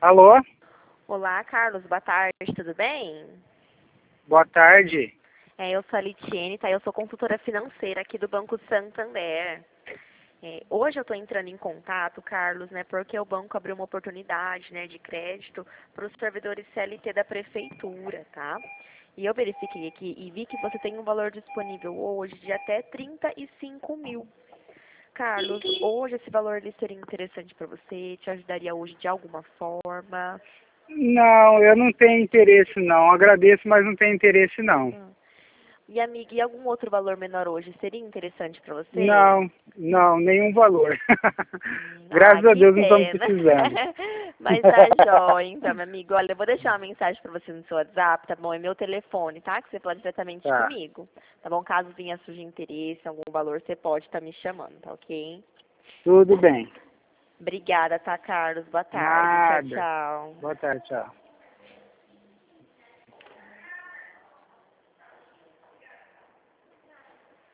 Alô? Olá, Carlos. Boa tarde, tudo bem? Boa tarde. Eu sou a Litiene, tá? Eu sou consultora financeira aqui do Banco Santander. Hoje eu estou entrando em contato, Carlos, né, porque o banco abriu uma oportunidade, né, de crédito para os servidores CLT da prefeitura, tá? E eu verifiquei aqui e vi que você tem um valor disponível hoje de até 35 mil. Carlos, hoje esse valor ele seria interessante para você? Te ajudaria hoje de alguma forma? Não, eu não tenho interesse não. Agradeço, mas não tenho interesse não. E, amiga, e algum outro valor menor hoje seria interessante para você? Não, nenhum valor. Ah, Graças a que Deus não estamos pena. precisando. Mas tá jóia, então, meu amigo. Olha, eu vou deixar uma mensagem para você no seu WhatsApp, tá bom? É meu telefone, tá? Que você pode diretamente Tá, comigo, tá bom? Caso venha surgir interesse, algum valor, você pode estar me chamando, tá ok? tudo bem. Obrigada, tá, Carlos? Boa tarde. Tchau, Nada. tchau. Boa tarde, tchau.